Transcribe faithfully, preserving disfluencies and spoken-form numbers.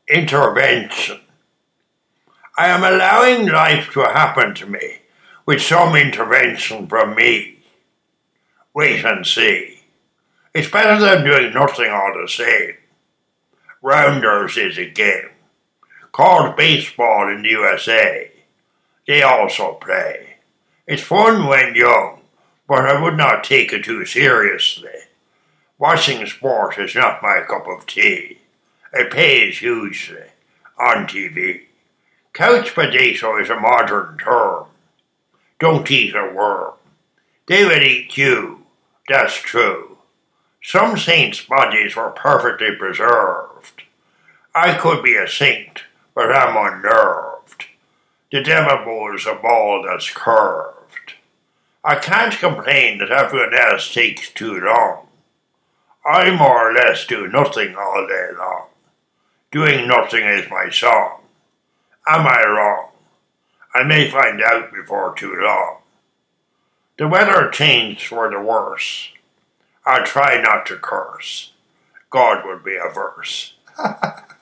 Intervention. I am allowing life to happen to me with some intervention from me. Wait and see. It's better than doing nothing all the same. Rounders is a game called baseball in the U S A. They also play. It's fun when young, but I would not take it too seriously. Watching sport is not my cup of tea. It pays hugely on T V. Couch potato is a modern term. Don't eat a worm. They will eat you, that's true. Some saints' bodies were perfectly preserved. I could be a saint, but I'm unnerved. The devil bowls a ball that's curved. I can't complain that everyone else takes too long. I more or less do nothing all day long. Doing nothing is my song. Am I wrong? I may find out before too long. The weather changed for the worse. I'll try not to curse. God would be averse.